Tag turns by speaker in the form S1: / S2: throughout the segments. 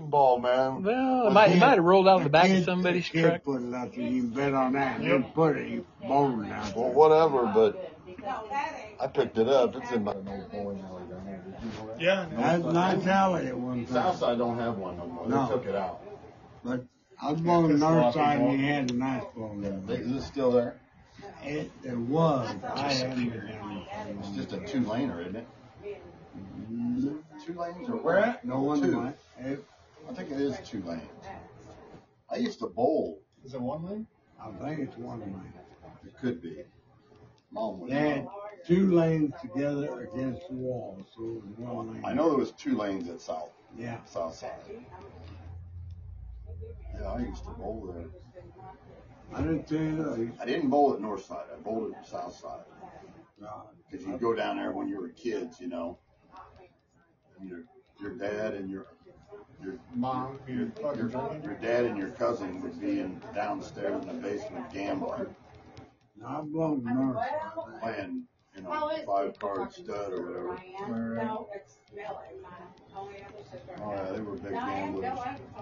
S1: ball, man.
S2: Well, it might have rolled out of the back of somebody's truck.
S3: Put it out there. You can bet on that. You put it, you bowling down.
S1: Well, whatever, but I picked it up. It's in my old bowling alley down there. Did you know that?
S4: Yeah.
S3: That's nice alley at one time.
S1: Southside don't have one no more.
S3: No.
S1: They took it out.
S3: But I was bowling north side and you had a nice bowling alley.
S1: Is it still there?
S3: It was. I hadn't been down
S1: It's just a 2-laner, isn't it?
S3: there.
S1: 2 lanes or
S4: Where at?
S3: No one
S1: Two.
S3: went. It,
S1: I think it is 2 lanes. I used to bowl.
S4: Is it 1 lane?
S3: I think it's one lane.
S1: It could be. Mom was
S3: They had 2 lanes together against the wall, so it was one lane.
S1: I know there was 2 lanes at
S3: Yeah.
S1: South side. Yeah, I used to bowl there.
S3: I didn't tell you.
S1: I didn't bowl at north side. I bowled at south side.
S3: No.
S1: Because you go down there when you were kids, you know. And your dad and your
S4: Mom,
S1: your dad and your cousin would be downstairs in the basement gambling,
S3: No, I belong to north side.
S1: playing, 5-card stud or whatever. Oh yeah, they were big gamblers.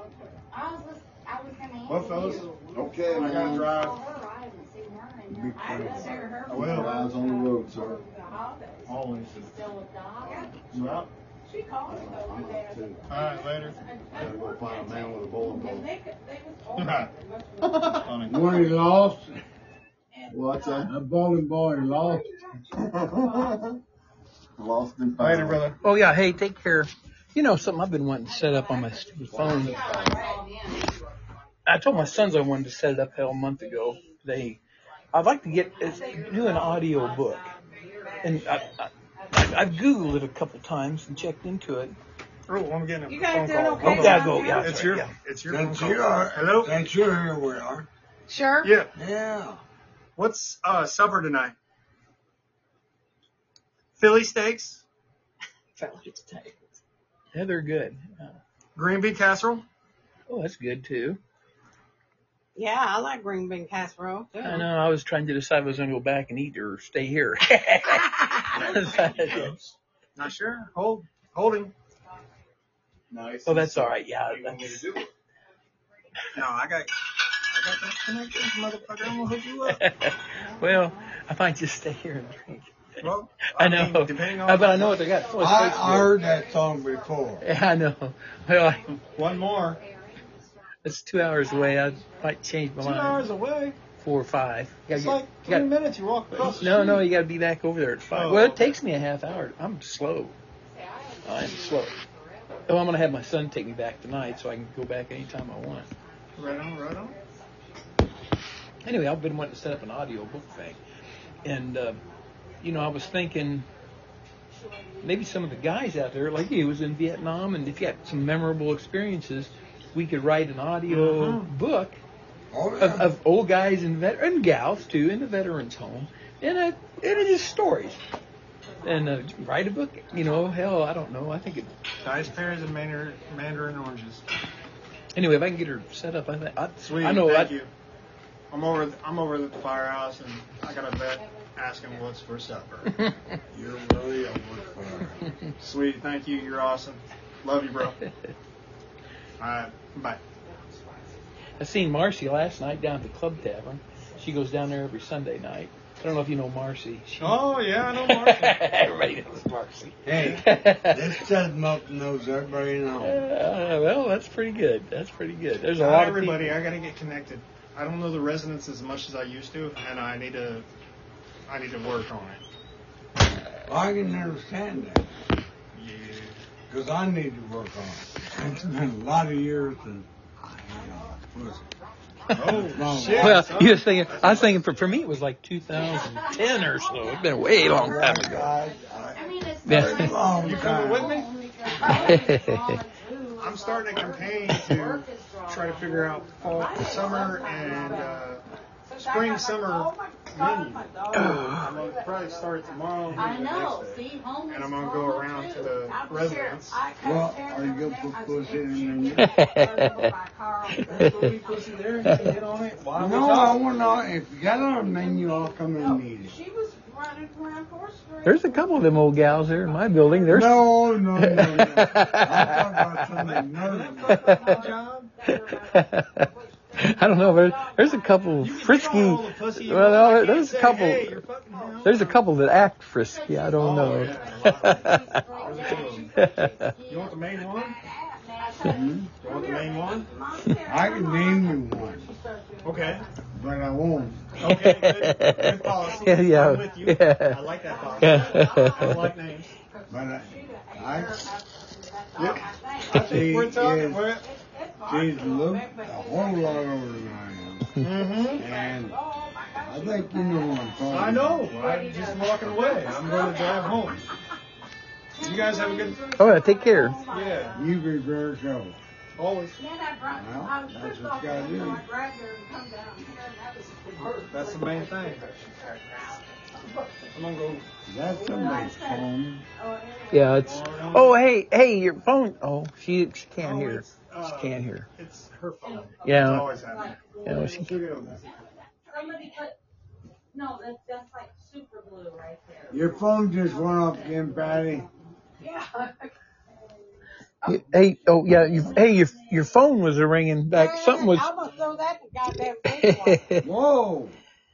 S4: Well, fellas,
S1: Okay,
S4: I gotta
S1: man.
S4: drive.
S3: Big fan.
S4: I will.
S1: Eyes on the road, sir.
S4: Always. Well,
S1: I'm out too.
S4: all right, later.
S1: Gotta go find a man with a bowling ball.
S4: Funny.
S3: When he lost,
S1: What's that?
S3: a bowling ball he lost.
S1: Lost and found.
S4: Later, brother.
S2: Oh, yeah. Hey, take care. You know, something I've been wanting to set up on my stupid phone. I told my sons I wanted to set it up a month ago. I'd like to do an audio book. And I've Googled it a couple times and checked into it.
S4: Oh, I'm getting a
S5: You
S4: phone
S5: guys doing
S4: call.
S5: okay?
S4: Hold on.
S2: Yeah, go. Yeah,
S4: It's your,
S2: yeah.
S4: it's your phone
S3: That's
S4: call.
S3: your,
S4: Hello?
S3: that's your here we are.
S5: Sure.
S4: Yeah.
S3: Yeah.
S4: What's supper tonight? Philly steaks,
S2: Yeah, they're good.
S4: green bean casserole.
S2: Oh, that's good, too.
S5: Yeah, I like green bean casserole too.
S2: I know. I was trying to decide if I was going to go back and eat or stay here.
S4: Not sure. Holding.
S1: Nice.
S2: Oh, that's all right. Yeah.
S1: That's,
S4: No, I got that connection, motherfucker. I'm gonna hook you up.
S2: Well, I might just stay here and drink.
S4: Well,
S2: I know.
S4: mean, depending on
S2: But I know what they got. Oh, it's
S3: I
S2: Facebook.
S3: heard that song before.
S2: Yeah, I know. Well,
S4: one more.
S2: it's 2 hours away. I might change my
S4: 2
S2: mind.
S4: hours away.
S2: 4 or 5. You
S4: It's
S2: gotta
S4: like
S2: you gotta-
S4: 3 minutes. You walk across the
S2: No,
S4: street.
S2: you got to be back over there at 5.
S4: Oh,
S2: Well, it
S4: okay.
S2: takes me a half hour. I'm slow. I'm slow. Oh, I'm going to have my son take me back tonight so I can go back anytime I want.
S4: Right on, right on.
S2: Anyway, I've been wanting to set up an audio book thing. And, I was thinking maybe some of the guys out there, like you, was in Vietnam, and if you had some memorable experiences, we could write an audio book
S3: Oh, yeah.
S2: of old guys and gals, too, in the veterans' home. And it's just stories. And write a book, hell, I don't know. I think it.
S4: Dice pears and mandarin oranges.
S2: Anyway, if I can get her set up,
S4: Sweet.
S2: I know.
S4: Thank you. I'm over at the firehouse and I got a vet asking what's for supper.
S3: You're really a worker.
S4: Sweet. Thank you. You're awesome. Love you, bro. All right. Bye.
S2: I seen Marcy last night down at the Club Tavern. She goes down there every Sunday night. I don't know if you know Marcy.
S4: Oh, yeah, I know Marcy.
S2: Everybody knows Marcy.
S3: Hey, this set up knows everybody knows.
S2: Well, that's pretty good. That's pretty good. There's a
S4: Not
S2: lot
S4: everybody.
S2: of
S4: I got to get connected. I don't know the residents as much as I used to, and I need to work on it.
S3: I can understand that.
S4: Yeah.
S3: Because I need to work on it. It's been a lot of years and
S4: Oh, shit.
S2: Well, I was thinking for me it was like 2010 or so. It's been a way long time ago. Yeah.
S4: You coming with me? I'm starting a campaign to try to figure out summer and spring-summer menu. I'm going to probably start tomorrow.
S6: I know.
S4: The next day.
S6: See, home
S4: And I'm going to go around to the residents.
S3: Well, are you going to put pussy in the
S4: Put pussy there and you can hit on it while we
S3: No,
S4: talk.
S3: I want to. If you got it on the menu, I'll come in and eat it.
S2: There's a couple of them old gals there in my building. There's
S3: No. I'm talking about something nervous.
S2: I don't know, but there's a couple frisky. Well, no, there's a couple. There's a couple that act frisky. I don't know.
S4: You want the main one?
S3: Hmm?
S4: You want the main one?
S3: I can name you one,
S4: Okay.
S3: but I won't.
S4: Okay, good policy.
S2: Yeah.
S4: I'm with you. I like that policy. I don't like names.
S3: But
S4: Yep.
S3: She
S4: We're talking.
S3: is- she's looked a whole lot older than I am.
S4: Mm-hmm.
S3: And I think you know what I'm talking about.
S4: I know. I'm just walking away. I'm going to drive home. You guys have a good.
S2: Oh, yeah, take care.
S4: Yeah.
S3: You be very careful.
S4: Always.
S3: Well, that's what you gotta do.
S4: That's the main thing. I'm gonna go.
S3: That's somebody's phone.
S2: Yeah, it's. Oh, hey, your phone. Oh, she can't hear. She can't hear.
S4: It's her phone.
S2: Yeah.
S4: It's always happening.
S2: Yeah, she.
S6: Somebody put, no, that's like super glue right there.
S3: Your phone just went off again, Patty.
S2: Hey, oh yeah, your phone was ringing back. Something was.
S5: I'm gonna throw that in the goddamn thing.
S3: Whoa!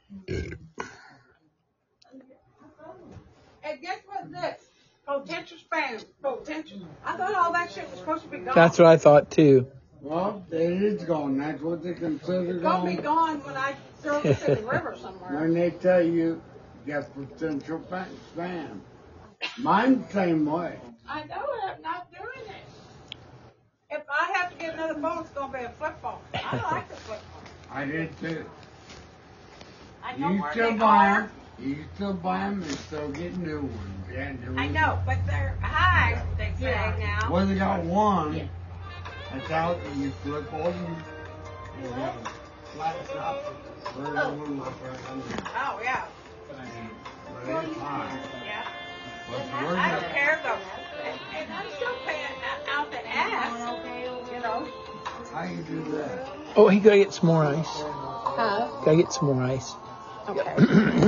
S5: And guess what this? Potential spam. Potential. I thought all that shit was supposed to be gone.
S2: That's what I thought too.
S3: Well, it is gone. That's what they consider
S5: It's gonna be
S3: gone.
S5: gone when I throw this in the river somewhere.
S3: When they tell you got potential spam. Mine's the same way.
S5: I know it. I'm not doing it. If I have to get another phone, it's gonna be a flip phone. I like the flip phone.
S3: I did too.
S5: I know
S3: You
S5: where
S3: still
S5: they
S3: buy
S5: are.
S3: them. You still buy them and still get new ones. Yeah, new
S5: I
S3: ones.
S5: know, but they're high. They say now.
S3: Well, they got one. That's out and you flip over. They got a flat top. Where the one like right under.
S5: Oh yeah.
S3: But it's high.
S5: Yeah.
S3: But
S5: I don't care though. And I'm still paying out the ass. You know.
S3: how you do that?
S2: Oh, he gotta get some more ice.
S5: Huh?
S2: Gotta get some more ice.
S5: Okay.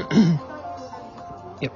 S2: Yep.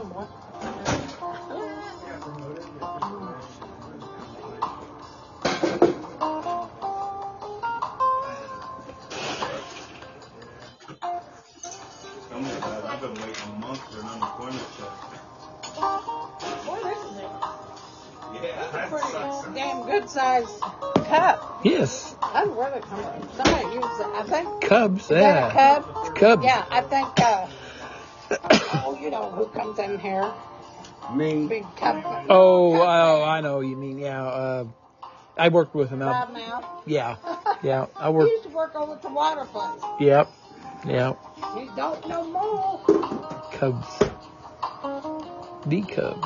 S7: I've been waiting a month for an unemployment check.
S5: Boy, this is
S7: Yeah,
S5: a pretty damn good sized cup.
S2: Yes.
S5: I don't know where they come from. Somebody used it. I think.
S2: Cubs.
S5: Is that a
S2: Yeah.
S5: cub?
S2: It's Cubs.
S5: Yeah, I think. Oh, you know who comes in here?
S3: Me.
S5: Big cub.
S2: Oh, I know what you mean. Yeah. I worked with him out.
S5: Loudmouth.
S2: Yeah. Yeah. I
S5: He
S2: worked.
S5: used to work over at the water place.
S2: Yep. Yep.
S5: He don't no more.
S2: Cubs. The Cubs.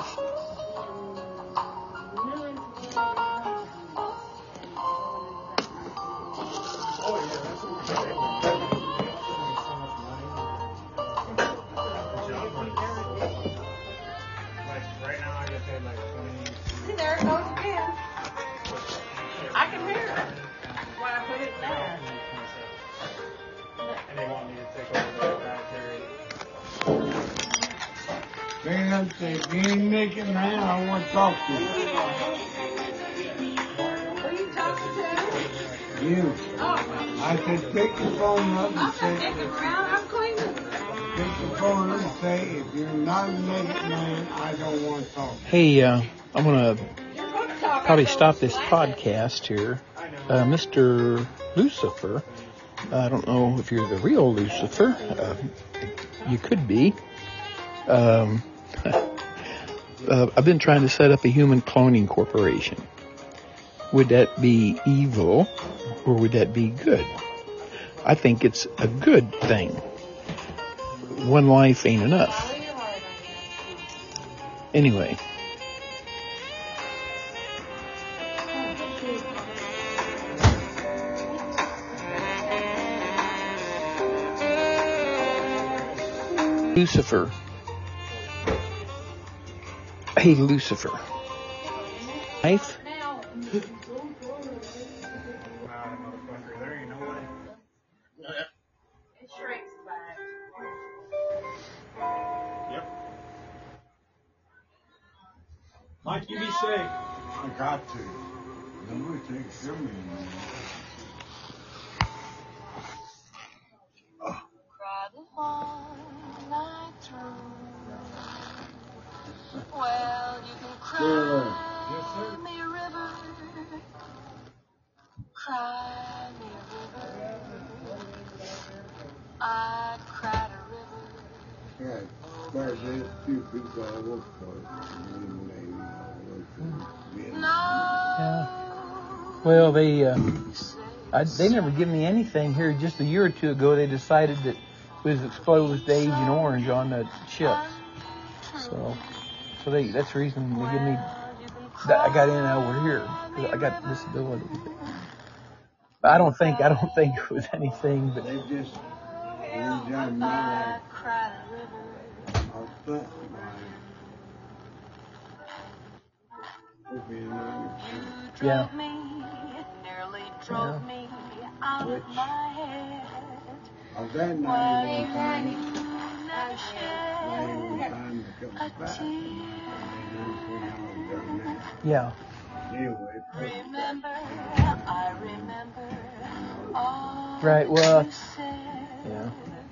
S4: Right now, I get paid like 20.
S5: See, there it goes again. I can hear it when I put it there.
S4: And they want me to take over the dietary.
S3: Bring up say, if you ain't making man, I want to talk to you.
S5: Who are you talking to?
S3: You.
S5: Oh,
S3: I said, pick the phone up
S5: I'm
S3: and
S5: not
S3: say,
S5: taking around. I'm cleaning.
S3: pick the phone up and say, if you're not a naked man, I don't want to talk to
S2: Hey, I'm gonna
S5: You're going to talk.
S2: probably stop this podcast here. Mr. Lucifer, I don't know if you're the real Lucifer. You could be. I've been trying to set up a human cloning corporation. Would that be evil or would that be good? I think it's a good thing. One life ain't enough. Anyway. Lucifer. Hey, Lucifer. Life?
S4: Motherfucker, there ain't no way.
S6: It shrinks back.
S4: Yep. You be safe.
S3: I got to. Nobody takes care of me anymore.
S8: Cried the whole night through. Well, you can cry me a river. Cry me a river. I cried a river.
S3: Yeah, but there's few people I work for.
S2: Yeah. Well, they never give me anything here. Just a year or two ago, they decided that it was exposed to Agent Orange on the chips. So that's the reason they give me. I got in over here because I got disability. But I don't think it was anything. But
S3: they just done my life.
S2: Yeah. Yeah. Right. Well. Yeah.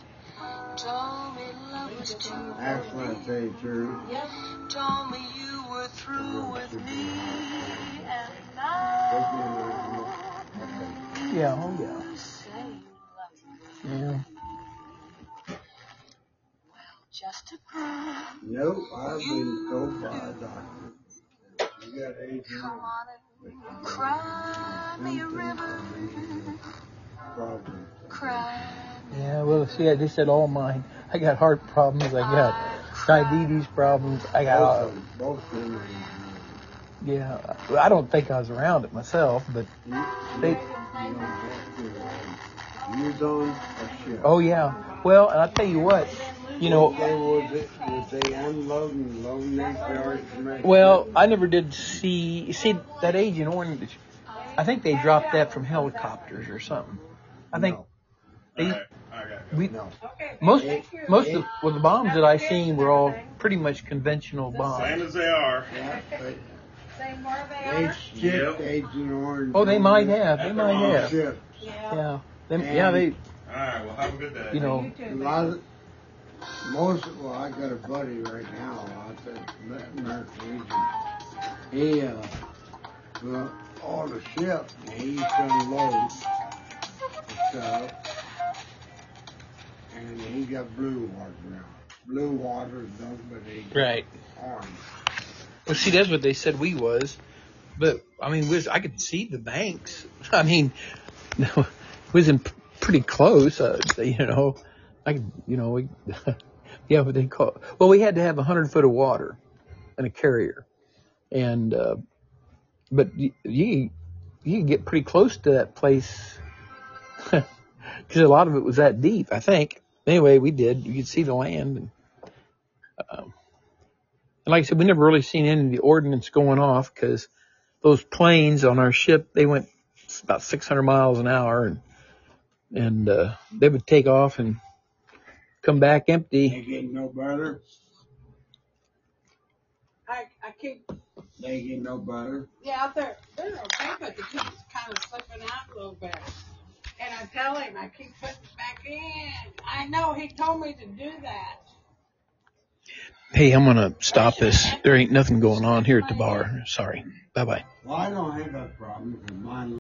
S3: Actually, I tell you the truth.
S8: Told me you were through with me, and
S2: yeah. Oh yeah. Yeah.
S8: Just to prove.
S3: Nope, I've been told by a doctor. You got AIDS.
S8: Come on and cry me a river. Cry.
S2: Yeah, well, see, they said all mine. I got heart problems. I got diabetes problems. I got.
S3: Both of them.
S2: Yeah, I don't think I was around it myself, but they.
S3: You done a shit.
S2: Oh yeah. Well, and I tell you what, you know.
S3: Was they unloading, loading these cars?
S2: Well, I never did see that Agent Orange. I think they dropped that from helicopters or something. I think most of the bombs that I seen were all pretty much conventional bombs.
S7: Same as they are.
S3: Yeah, but
S5: Same where they are.
S3: Yep. Agent Orange.
S2: Oh, they might have. They might have.
S3: Ships.
S2: Yeah. Yeah, they.
S7: All right, well, have a good day.
S2: You know.
S3: I got a buddy right now. I said, American Legion. He, all the ships, he's unload stuff. And he got blue water now. Blue water is nothing but
S2: right.
S3: Orange.
S2: Well, see, that's what they said we was. But, I mean, I could see the banks. I mean, it was pretty close, you know. Yeah, what they call. Well, we had to have 100 foot of water in a carrier, and but you get pretty close to that place because a lot of it was that deep, I think. Anyway, we did. You could see the land, and like I said, we never really seen any of the ordnance going off because those planes on our ship, they went about 600 miles an hour, and they would take off and come back empty.
S3: They get no better.
S5: I keep.
S3: They get no better.
S5: Yeah, they're okay, but the keep kind of slipping out a little bit. And I tell him I keep putting it back in. I know he told me to do that.
S2: Hey, I'm gonna stop this. There ain't nothing going on here at the bar. Sorry. Bye bye.
S3: Well, I don't have that problem because mine.